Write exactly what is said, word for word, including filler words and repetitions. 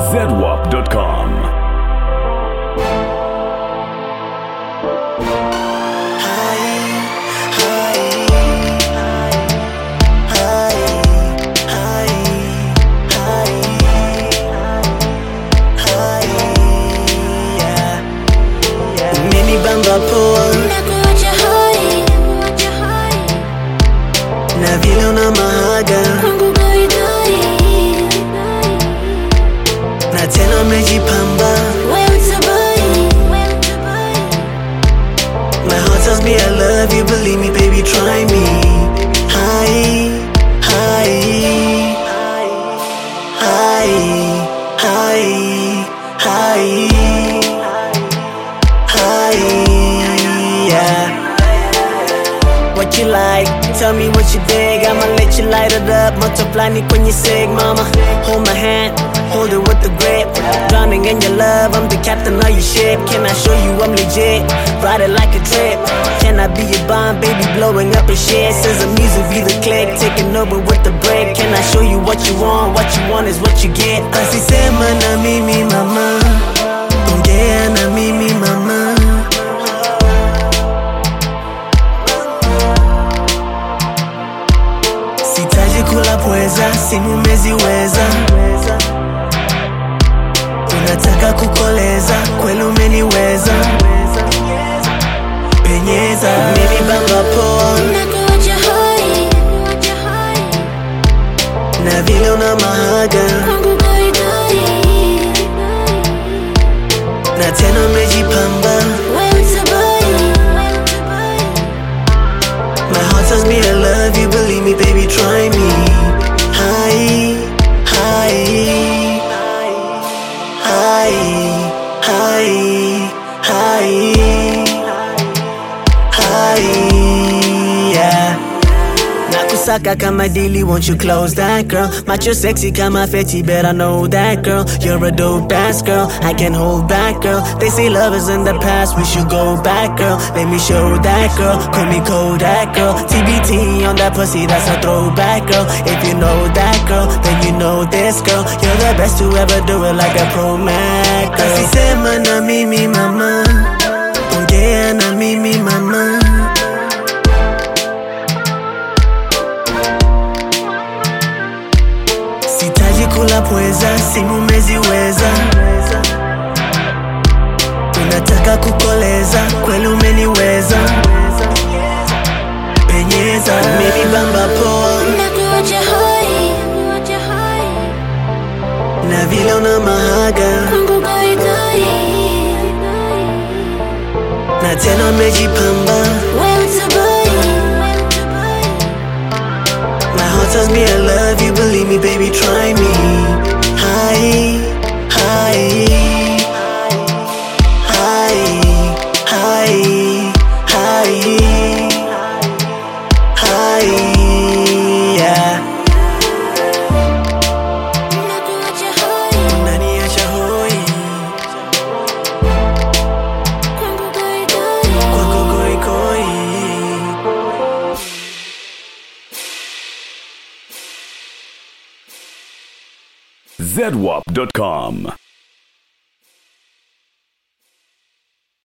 zedwap dot com. Na vile una mahaga kwangu gaidai, na tena umejipamba. wewe utabai. My heart tells me I love you, believe me baby, try me. Hi, hi, hi, hi, hi, hi, yeah. What you like? Tell me what you dig. I'ma let you light it up. Multiply me kwenye sig, mama. Hold my hand, hold it with the grip. Drowning in your love, I'm the captain of your ship. Can I show you I'm legit? Ride it like a trip. Can I be your bond, baby? Blowing up and shit. Says the music be the click, taking over with the break. Can I show you what you want? What you want is what you get. Así sema na mimi mama, ongea na mimi mama. Sitaji kula pweza, simu umeziweza. Unataka kukoleza, kweli umeniweza. Penyeza, mimi bamba poa, Nakuacha hoi, na vile una mahaga, kwangu gaidai, na tena umejipamba. wewe utabai. My heart tells me I love you, believe me baby, try me. Hi, hi, hi, hi, hi, hi, yeah. Nakusaka kama dili, won't you close that girl? Macho sexy kama feti, bet I know that girl. You're a dope ass girl, I can't hold back girl. They say love is in the past, we should go back girl. Let me show that girl, call me Kodak girl. T B T on that pussy, that's a throwback girl. If you know that girl, then you know this girl. You're the best to ever do it like a pro Mac girl. Así sema na mimi mama, ongea na mimi mama. Sitaji kula pweza, simu umeziweza. Unataka kukoleza, kweli umeniweza. Penyeza, mimi bamba poa, Nakuacha hoi, na vile una mahaga, kwangu gaidai, na tena umejipamba. wewe utabai. My heart tells me I love you, believe me baby, try me. Hi, hi, hi, hi, hi, hi, yeah. Nakuacha hoi, Unaniacha hoi, kwangu gaidai. kwako goi goi. zedwap dot com.